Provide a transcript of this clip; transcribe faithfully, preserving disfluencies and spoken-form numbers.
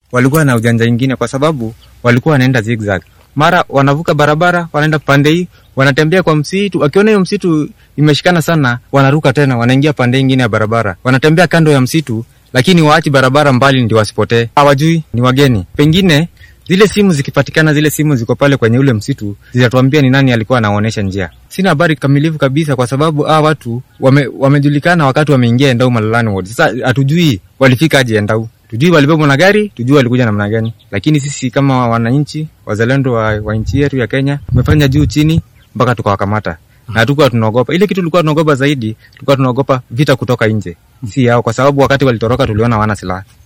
walikuwa na ujanja mwingine kwa sababu walikuwa wanaenda zigzag. Mara wanavuka barabara, wanaenda pande hii, wanatembea kwa msitu, wakiona hiyo msitu imeshikana sana, wanaruka tena, wanaingia pande nyingine ya barabara. Wanatembea kando ya msitu, lakini waachi barabara mbali ndio wasipotee. Hawajui ni wageni. Pengine zile simu zikipatikana, zile simu ziko pale kwenye ule msitu, zitatuambia ni nani alikuwa anaonyesha njia. Sina habari kamilifu kabisa kwa sababu ah watu wame, wamejulikana wakati wameingia Endau Malalani ward. Sasa hatujui walifika aje Endau. Tujui walibebwa na gari, tujui walikuja namna gani. Lakini sisi kama wananchi, wazalendo wa, wa nchi yetu ya Kenya, tumefanya juu chini mpaka tukawakamata. Na tulikuwa tunaogopa. Ile kitu tulikuwa tunaogopa zaidi, tulikuwa tunaogopa vita kutoka nje. Si yao kwa sababu wakati walitoroka tuliona wana silaha.